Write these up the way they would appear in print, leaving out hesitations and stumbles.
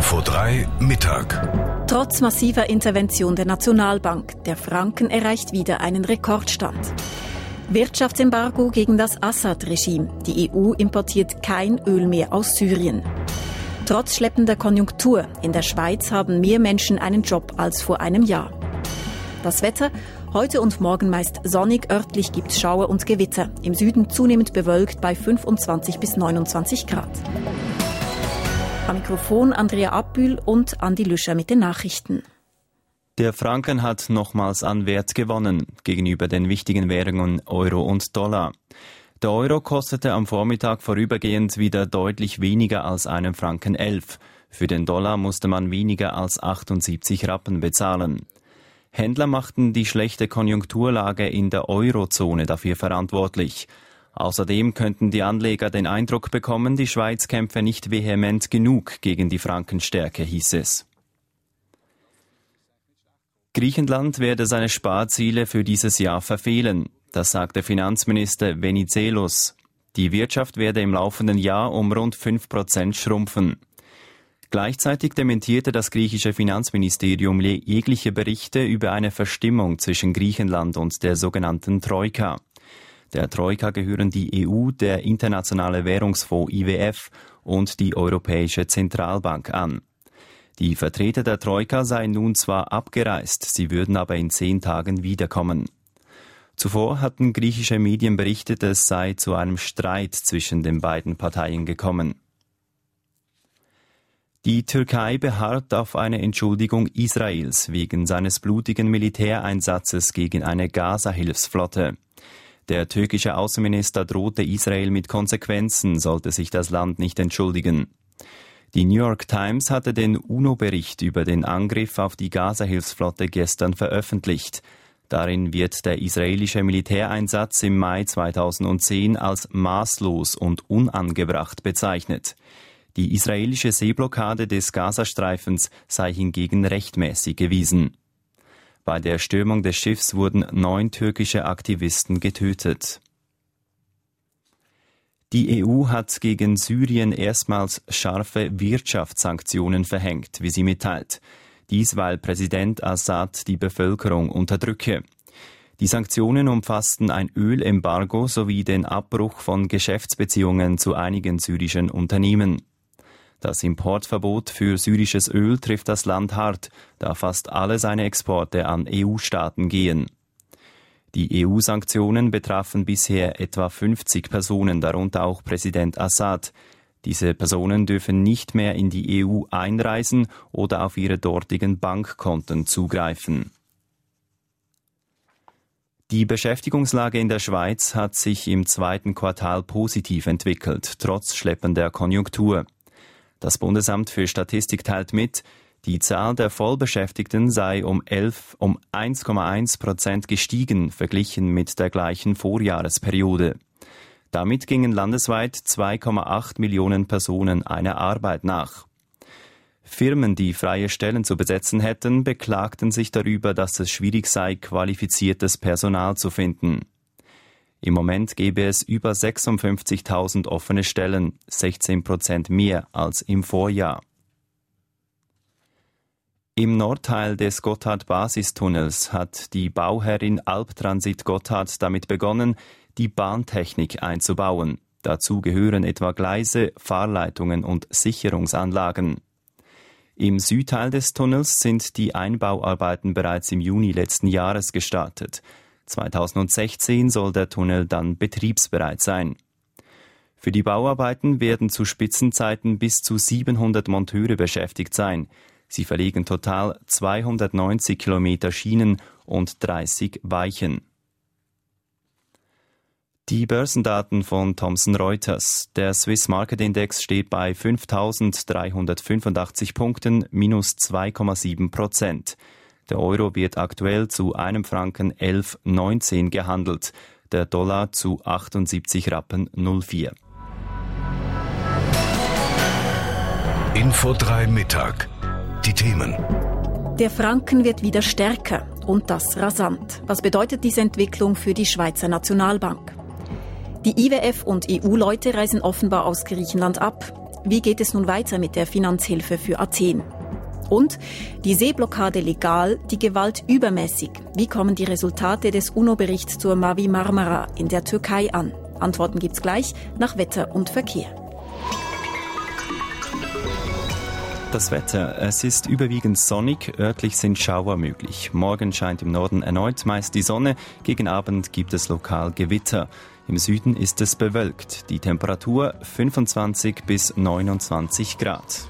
Info 3 Mittag. Trotz massiver Intervention der Nationalbank, der Franken erreicht wieder einen Rekordstand. Wirtschaftsembargo gegen das Assad-Regime. Die EU importiert kein Öl mehr aus Syrien. Trotz schleppender Konjunktur. In der Schweiz haben mehr Menschen einen Job als vor einem Jahr. Das Wetter. Heute und morgen meist sonnig, örtlich gibt es Schauer und Gewitter. Im Süden zunehmend bewölkt bei 25 bis 29 Grad. Am Mikrofon Andrea Abbühl und Andi Lüscher mit den Nachrichten. Der Franken hat nochmals an Wert gewonnen gegenüber den wichtigen Währungen Euro und Dollar. Der Euro kostete am Vormittag vorübergehend wieder deutlich weniger als einen Franken 11. Für den Dollar musste man weniger als 78 Rappen bezahlen. Händler machten die schlechte Konjunkturlage in der Eurozone dafür verantwortlich. Außerdem könnten die Anleger den Eindruck bekommen, die Schweiz kämpfe nicht vehement genug gegen die Frankenstärke, hieß es. Griechenland werde seine Sparziele für dieses Jahr verfehlen. Das sagte Finanzminister Venizelos. Die Wirtschaft werde im laufenden Jahr um rund 5% schrumpfen. Gleichzeitig dementierte das griechische Finanzministerium jegliche Berichte über eine Verstimmung zwischen Griechenland und der sogenannten Troika. Der Troika gehören die EU, der Internationale Währungsfonds IWF und die Europäische Zentralbank an. Die Vertreter der Troika seien nun zwar abgereist, sie würden aber in 10 Tagen wiederkommen. Zuvor hatten griechische Medien berichtet, es sei zu einem Streit zwischen den beiden Parteien gekommen. Die Türkei beharrt auf eine Entschuldigung Israels wegen seines blutigen Militäreinsatzes gegen eine Gaza-Hilfsflotte. Der türkische Außenminister drohte Israel mit Konsequenzen, sollte sich das Land nicht entschuldigen. Die New York Times hatte den UNO-Bericht über den Angriff auf die Gaza-Hilfsflotte gestern veröffentlicht. Darin wird der israelische Militäreinsatz im Mai 2010 als maßlos und unangebracht bezeichnet. Die israelische Seeblockade des Gazastreifens sei hingegen rechtmäßig gewesen. Bei der Stürmung des Schiffs wurden 9 türkische Aktivisten getötet. Die EU hat gegen Syrien erstmals scharfe Wirtschaftssanktionen verhängt, wie sie mitteilt. Dies, weil Präsident Assad die Bevölkerung unterdrücke. Die Sanktionen umfassten ein Ölembargo sowie den Abbruch von Geschäftsbeziehungen zu einigen syrischen Unternehmen. Das Importverbot für syrisches Öl trifft das Land hart, da fast alle seine Exporte an EU-Staaten gehen. Die EU-Sanktionen betrafen bisher etwa 50 Personen, darunter auch Präsident Assad. Diese Personen dürfen nicht mehr in die EU einreisen oder auf ihre dortigen Bankkonten zugreifen. Die Beschäftigungslage in der Schweiz hat sich im 2. Quartal positiv entwickelt, trotz schleppender Konjunktur. Das Bundesamt für Statistik teilt mit, die Zahl der Vollbeschäftigten sei um 1,1% gestiegen, verglichen mit der gleichen Vorjahresperiode. Damit gingen landesweit 2,8 Millionen Personen einer Arbeit nach. Firmen, die freie Stellen zu besetzen hätten, beklagten sich darüber, dass es schwierig sei, qualifiziertes Personal zu finden. Im Moment gäbe es über 56.000 offene Stellen, 16% mehr als im Vorjahr. Im Nordteil des Gotthard-Basistunnels hat die Bauherrin Alptransit Gotthard damit begonnen, die Bahntechnik einzubauen. Dazu gehören etwa Gleise, Fahrleitungen und Sicherungsanlagen. Im Südteil des Tunnels sind die Einbauarbeiten bereits im Juni letzten Jahres gestartet. 2016 soll der Tunnel dann betriebsbereit sein. Für die Bauarbeiten werden zu Spitzenzeiten bis zu 700 Monteure beschäftigt sein. Sie verlegen total 290 Kilometer Schienen und 30 Weichen. Die Börsendaten von Thomson Reuters. Der Swiss Market Index steht bei 5.385 Punkten, minus 2,7%. Der Euro wird aktuell zu einem Franken 11,19 gehandelt, der Dollar zu 78 Rappen 04. Info 3 Mittag. Die Themen. Der Franken wird wieder stärker und das rasant. Was bedeutet diese Entwicklung für die Schweizer Nationalbank? Die IWF und EU-Leute reisen offenbar aus Griechenland ab. Wie geht es nun weiter mit der Finanzhilfe für Athen? Und die Seeblockade legal, die Gewalt übermäßig. Wie kommen die Resultate des UNO-Berichts zur Mavi Marmara in der Türkei an? Antworten gibt's gleich nach Wetter und Verkehr. Das Wetter, es ist überwiegend sonnig, örtlich sind Schauer möglich. Morgen scheint im Norden erneut meist die Sonne, gegen Abend gibt es lokal Gewitter. Im Süden ist es bewölkt, die Temperatur 25 bis 29 Grad.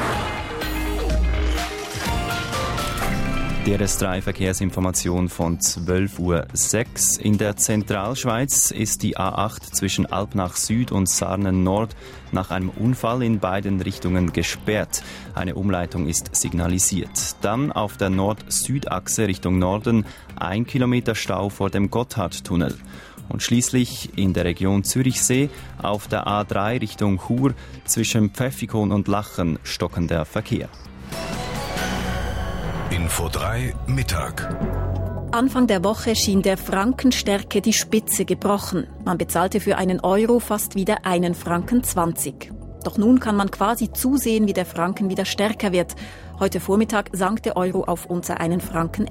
Die RS3-Verkehrsinformation von 12:06 Uhr. In der Zentralschweiz ist die A8 zwischen Alpnach Süd und Sarnen Nord nach einem Unfall in beiden Richtungen gesperrt. Eine Umleitung ist signalisiert. Dann auf der Nord-Süd-Achse Richtung Norden 1 Kilometer Stau vor dem Gotthardtunnel. Und schließlich in der Region Zürichsee auf der A3 Richtung Chur zwischen Pfäffikon und Lachen stockender Verkehr. Info 3 Mittag. Anfang der Woche schien der Frankenstärke die Spitze gebrochen. Man bezahlte für einen Euro fast wieder 1,20 Franken. Doch nun kann man quasi zusehen, wie der Franken wieder stärker wird. Heute Vormittag sank der Euro auf unter 1,11 Franken.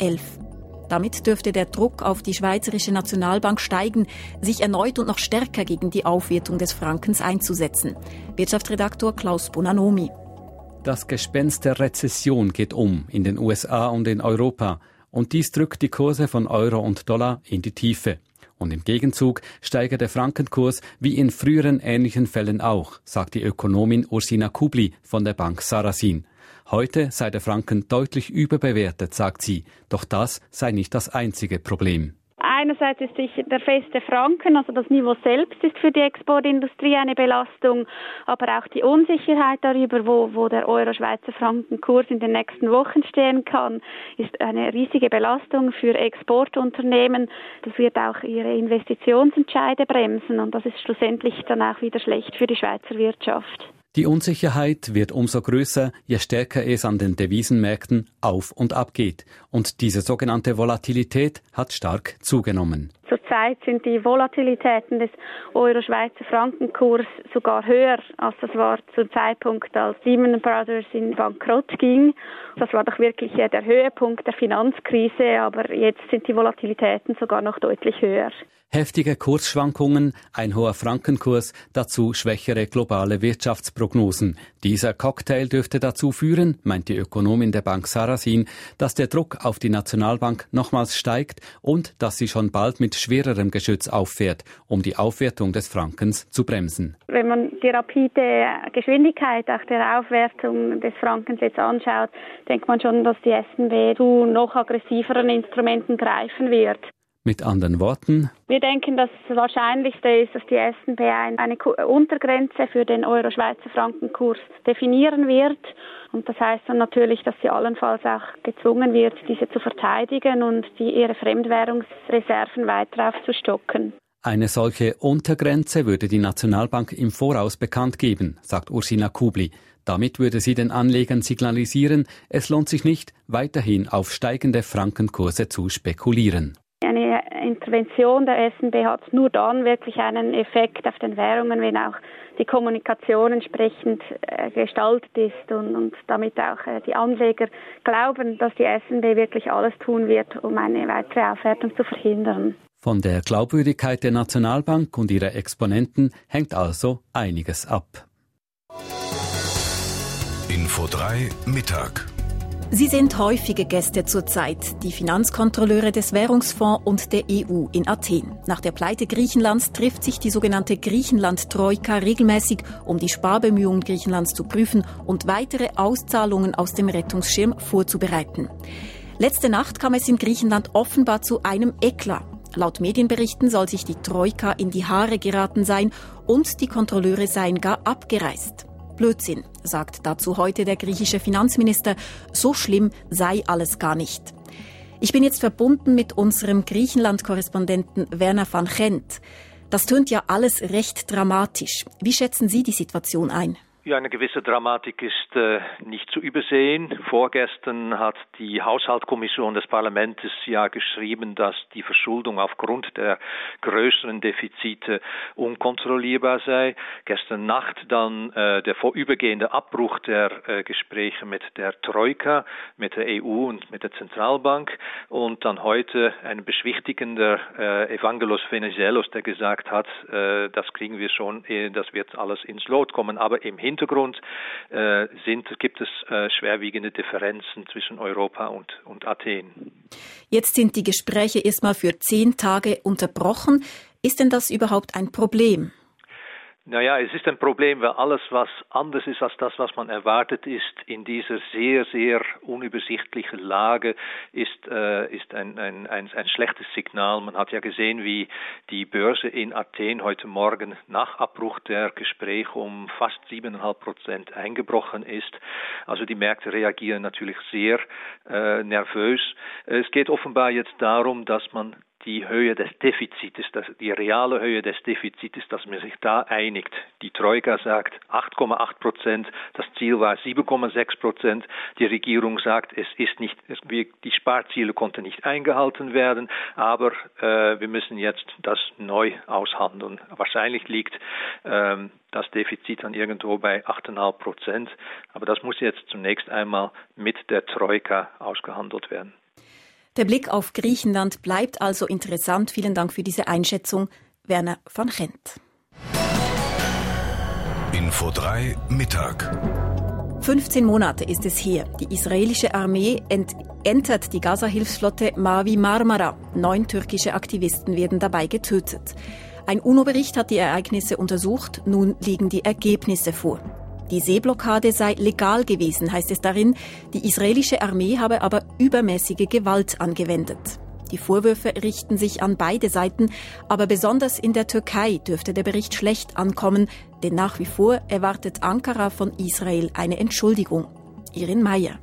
Damit dürfte der Druck auf die Schweizerische Nationalbank steigen, sich erneut und noch stärker gegen die Aufwertung des Frankens einzusetzen. Wirtschaftsredaktor Klaus Bonanomi. Das Gespenst der Rezession geht um in den USA und in Europa. Und dies drückt die Kurse von Euro und Dollar in die Tiefe. Und im Gegenzug steigt der Frankenkurs wie in früheren ähnlichen Fällen auch, sagt die Ökonomin Ursina Kubli von der Bank Sarasin. Heute sei der Franken deutlich überbewertet, sagt sie. Doch das sei nicht das einzige Problem. Einerseits ist der feste Franken, also das Niveau selbst, ist für die Exportindustrie eine Belastung, aber auch die Unsicherheit darüber, wo der Euro-Schweizer Frankenkurs in den nächsten Wochen stehen kann, ist eine riesige Belastung für Exportunternehmen. Das wird auch ihre Investitionsentscheide bremsen und das ist schlussendlich dann auch wieder schlecht für die Schweizer Wirtschaft. Die Unsicherheit wird umso größer, je stärker es an den Devisenmärkten auf und ab geht. Und diese sogenannte Volatilität hat stark zugenommen. Zurzeit sind die Volatilitäten des Euro-Schweizer Frankenkurs sogar höher, als das war zum Zeitpunkt, als Lehman Brothers in Bankrott ging. Das war doch wirklich der Höhepunkt der Finanzkrise, aber jetzt sind die Volatilitäten sogar noch deutlich höher. Heftige Kursschwankungen, ein hoher Frankenkurs, dazu schwächere globale Wirtschaftsprognosen. Dieser Cocktail dürfte dazu führen, meint die Ökonomin der Bank Sarasin, dass der Druck auf die Nationalbank nochmals steigt und dass sie schon bald mit schwererem Geschütz auffährt, um die Aufwertung des Frankens zu bremsen. Wenn man die rapide Geschwindigkeit auch der Aufwertung des Frankens jetzt anschaut, denkt man schon, dass die SNB zu noch aggressiveren Instrumenten greifen wird. Mit anderen Worten: Wir denken, dass das Wahrscheinlichste ist, dass die SNB eine Untergrenze für den Euro-Schweizer Frankenkurs definieren wird. Und das heißt dann natürlich, dass sie allenfalls auch gezwungen wird, diese zu verteidigen und ihre Fremdwährungsreserven weiter aufzustocken. Eine solche Untergrenze würde die Nationalbank im Voraus bekannt geben, sagt Ursina Kubli. Damit würde sie den Anlegern signalisieren, es lohnt sich nicht, weiterhin auf steigende Frankenkurse zu spekulieren. Eine Intervention der SNB hat nur dann wirklich einen Effekt auf den Währungen, wenn auch die Kommunikation entsprechend gestaltet ist und damit auch die Anleger glauben, dass die SNB wirklich alles tun wird, um eine weitere Aufwertung zu verhindern. Von der Glaubwürdigkeit der Nationalbank und ihrer Exponenten hängt also einiges ab. Info 3 Mittag. Sie sind häufige Gäste zurzeit, die Finanzkontrolleure des Währungsfonds und der EU in Athen. Nach der Pleite Griechenlands trifft sich die sogenannte Griechenland-Troika regelmäßig, um die Sparbemühungen Griechenlands zu prüfen und weitere Auszahlungen aus dem Rettungsschirm vorzubereiten. Letzte Nacht kam es in Griechenland offenbar zu einem Eklat. Laut Medienberichten soll sich die Troika in die Haare geraten sein und die Kontrolleure seien gar abgereist. Blödsinn, sagt dazu heute der griechische Finanzminister. So schlimm sei alles gar nicht. Ich bin jetzt verbunden mit unserem Griechenland-Korrespondenten Werner van Gent. Das tönt ja alles recht dramatisch. Wie schätzen Sie die Situation ein? Ja, eine gewisse Dramatik ist nicht zu übersehen. Vorgestern hat die Haushaltskommission des Parlaments ja geschrieben, dass die Verschuldung aufgrund der größeren Defizite unkontrollierbar sei. Gestern Nacht dann der vorübergehende Abbruch der Gespräche mit der Troika, mit der EU und mit der Zentralbank und dann heute ein beschwichtigender Evangelos Venizelos, der gesagt hat, das kriegen wir schon, das wird alles ins Lot kommen, aber im Hintergrund gibt es schwerwiegende Differenzen zwischen Europa und Athen. Jetzt sind die Gespräche erstmal für 10 Tage unterbrochen. Ist denn das überhaupt ein Problem? Naja, es ist ein Problem, weil alles, was anders ist als das, was man erwartet, ist in dieser sehr, sehr unübersichtlichen Lage, ist ein schlechtes Signal. Man hat ja gesehen, wie die Börse in Athen heute Morgen nach Abbruch der Gespräche um fast 7,5% eingebrochen ist. Also die Märkte reagieren natürlich sehr nervös. Es geht offenbar jetzt darum, dass man die Höhe des Defizites, die reale Höhe des Defizites, dass man sich da einigt. Die Troika sagt 8,8%, das Ziel war 7,6%. Die Regierung sagt, die Sparziele konnten nicht eingehalten werden, aber wir müssen jetzt das neu aushandeln. Wahrscheinlich liegt das Defizit dann irgendwo bei 8,5%, aber das muss jetzt zunächst einmal mit der Troika ausgehandelt werden. Der Blick auf Griechenland bleibt also interessant. Vielen Dank für diese Einschätzung, Werner van Gent. Info 3 Mittag. 15 Monate ist es her. Die israelische Armee entert die Gaza-Hilfsflotte Mavi Marmara. 9 türkische Aktivisten werden dabei getötet. Ein UNO-Bericht hat die Ereignisse untersucht. Nun liegen die Ergebnisse vor. Die Seeblockade sei legal gewesen, heißt es darin. Die israelische Armee habe aber übermäßige Gewalt angewendet. Die Vorwürfe richten sich an beide Seiten, aber besonders in der Türkei dürfte der Bericht schlecht ankommen, denn nach wie vor erwartet Ankara von Israel eine Entschuldigung. Irin Meyer.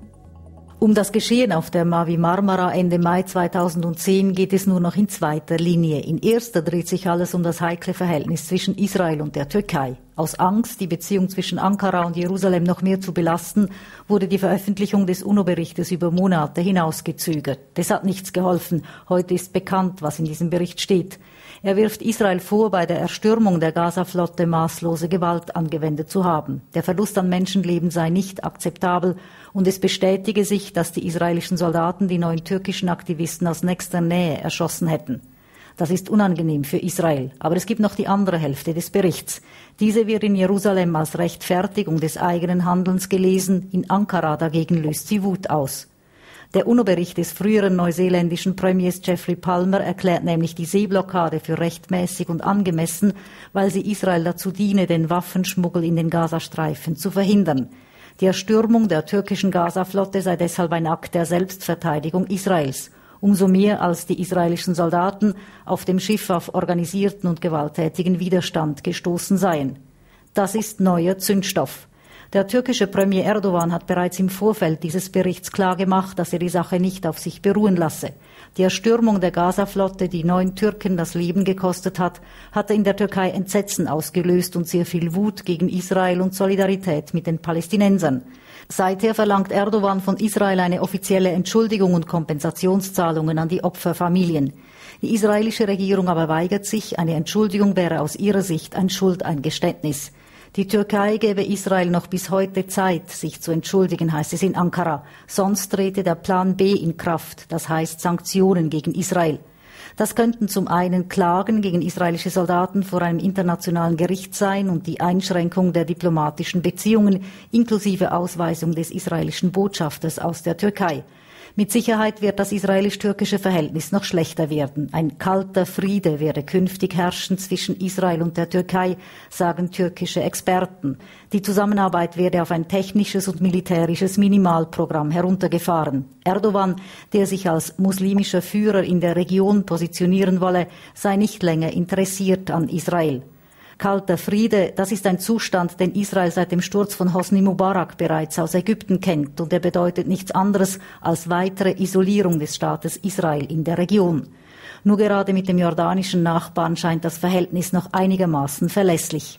Um das Geschehen auf der Mavi Marmara Ende Mai 2010 geht es nur noch in zweiter Linie. In erster dreht sich alles um das heikle Verhältnis zwischen Israel und der Türkei. Aus Angst, die Beziehung zwischen Ankara und Jerusalem noch mehr zu belasten, wurde die Veröffentlichung des UNO-Berichtes über Monate hinausgezögert. Das hat nichts geholfen. Heute ist bekannt, was in diesem Bericht steht. Er wirft Israel vor, bei der Erstürmung der Gaza-Flotte maßlose Gewalt angewendet zu haben. Der Verlust an Menschenleben sei nicht akzeptabel und es bestätige sich, dass die israelischen Soldaten die 9 türkischen Aktivisten aus nächster Nähe erschossen hätten. Das ist unangenehm für Israel. Aber es gibt noch die andere Hälfte des Berichts. Diese wird in Jerusalem als Rechtfertigung des eigenen Handelns gelesen. In Ankara dagegen löst sie Wut aus. Der UNO-Bericht des früheren neuseeländischen Premiers Geoffrey Palmer erklärt nämlich die Seeblockade für rechtmäßig und angemessen, weil sie Israel dazu diene, den Waffenschmuggel in den Gazastreifen zu verhindern. Die Erstürmung der türkischen Gaza-Flotte sei deshalb ein Akt der Selbstverteidigung Israels. Umso mehr, als die israelischen Soldaten auf dem Schiff auf organisierten und gewalttätigen Widerstand gestoßen seien. Das ist neuer Zündstoff. Der türkische Premier Erdogan hat bereits im Vorfeld dieses Berichts klargemacht, dass er die Sache nicht auf sich beruhen lasse. Die Erstürmung der Gaza-Flotte, die 9 Türken das Leben gekostet hat, hatte in der Türkei Entsetzen ausgelöst und sehr viel Wut gegen Israel und Solidarität mit den Palästinensern. Seither verlangt Erdogan von Israel eine offizielle Entschuldigung und Kompensationszahlungen an die Opferfamilien. Die israelische Regierung aber weigert sich. Eine Entschuldigung wäre aus ihrer Sicht ein Schuldeingeständnis. Die Türkei gebe Israel noch bis heute Zeit, sich zu entschuldigen, heißt es in Ankara. Sonst trete der Plan B in Kraft, das heißt Sanktionen gegen Israel. Das könnten zum einen Klagen gegen israelische Soldaten vor einem internationalen Gericht sein und die Einschränkung der diplomatischen Beziehungen inklusive Ausweisung des israelischen Botschafters aus der Türkei. Mit Sicherheit wird das israelisch-türkische Verhältnis noch schlechter werden. Ein kalter Friede werde künftig herrschen zwischen Israel und der Türkei, sagen türkische Experten. Die Zusammenarbeit werde auf ein technisches und militärisches Minimalprogramm heruntergefahren. Erdogan, der sich als muslimischer Führer in der Region positionieren wolle, sei nicht länger interessiert an Israel. Kalter Friede, das ist ein Zustand, den Israel seit dem Sturz von Hosni Mubarak bereits aus Ägypten kennt, und er bedeutet nichts anderes als weitere Isolierung des Staates Israel in der Region. Nur gerade mit dem jordanischen Nachbarn scheint das Verhältnis noch einigermaßen verlässlich.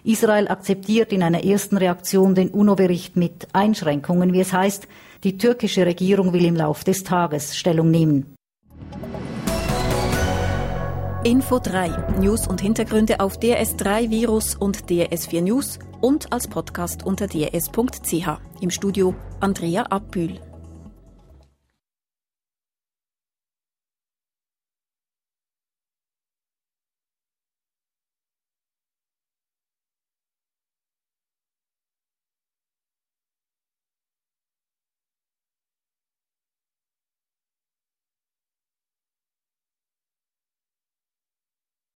Israel akzeptiert in einer ersten Reaktion den UNO-Bericht mit Einschränkungen, wie es heißt. Die türkische Regierung will im Lauf des Tages Stellung nehmen. Info 3. News und Hintergründe auf DRS3 Virus und DRS4 News und als Podcast unter drs.ch. Im Studio Andrea Abbühl.